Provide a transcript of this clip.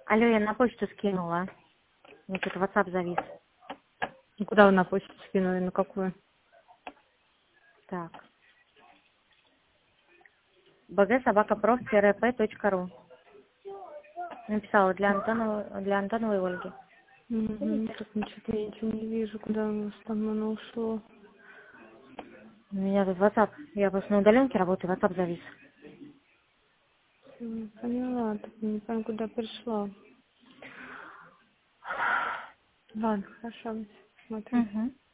Алло, я на почту скинула. Мне тут WhatsApp завис. И куда вы на почту скинули, на какую? Так. bg-собакапроф-п.ру. Написала для Антоновой Ольги. Так, ничего, я ничего не вижу, куда у нас там оно ушло. У меня тут WhatsApp. Я просто на удаленке работаю, WhatsApp завис. Поняла, так не знаю, куда пришла. Ладно, хорошо, смотрю. Угу.